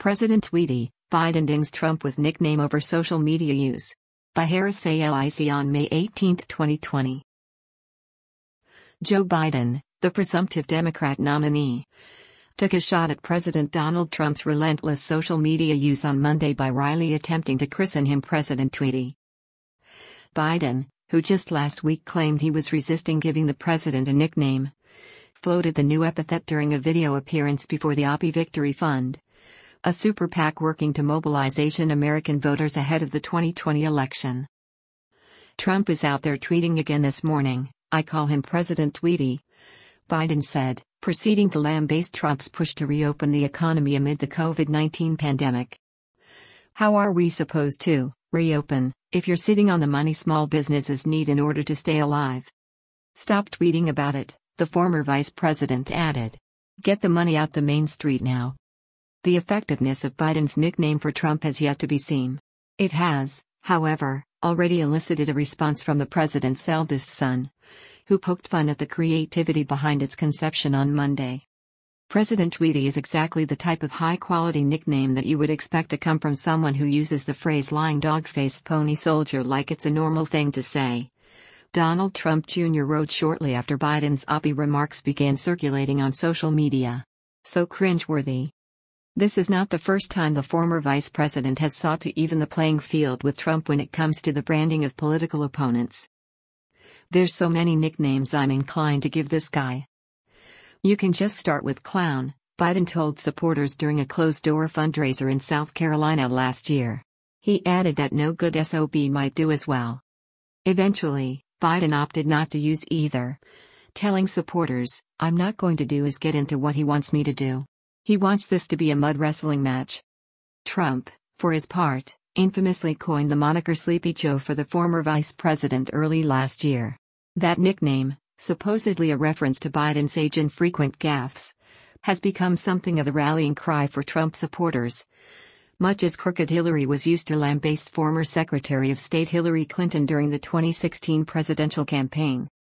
President Tweety, Biden dings Trump with nickname over social media use. By Harris Alic on May 18, 2020. Joe Biden, the presumptive Democrat nominee, took a shot at President Donald Trump's relentless social media use on Monday by wryly attempting to christen him President Tweety. Biden, who just last week claimed he was resisting giving the president a nickname, floated the new epithet during a video appearance before the Oppie Victory Fund, a super PAC working to mobilize Asian American voters ahead of the 2020 election. Trump is out there tweeting again this morning. "I call him President Tweety," Biden said, proceeding to lambaste Trump's push to reopen the economy amid the COVID-19 pandemic. "How are we supposed to reopen if you're sitting on the money small businesses need in order to stay alive? Stop tweeting about it," the former vice president added. "Get the money out the main street now." The effectiveness of Biden's nickname for Trump has yet to be seen. It has, however, already elicited a response from the president's eldest son, who poked fun at the creativity behind its conception on Monday. President Tweety is exactly the type of high-quality nickname that you would expect to come from someone who uses the phrase lying dog-faced pony soldier like it's a normal thing to say. Donald Trump Jr. wrote shortly after Biden's Oppie remarks began circulating on social media. "So cringeworthy. This is not the first time the former vice president has sought to even the playing field with Trump when it comes to the branding of political opponents. There's so many nicknames I'm inclined to give this guy. You can just start with clown," Biden told supporters during a closed-door fundraiser in South Carolina last year. He added that no good SOB might do as well. Eventually, Biden opted not to use either, telling supporters, "I'm not going to do is get into what he wants me to do. He wants this to be a mud wrestling match." Trump, for his part, infamously coined the moniker Sleepy Joe for the former vice president early last year. That nickname, supposedly a reference to Biden's age and frequent gaffes, has become something of a rallying cry for Trump supporters, much as Crooked Hillary was used to lambaste former Secretary of State Hillary Clinton during the 2016 presidential campaign.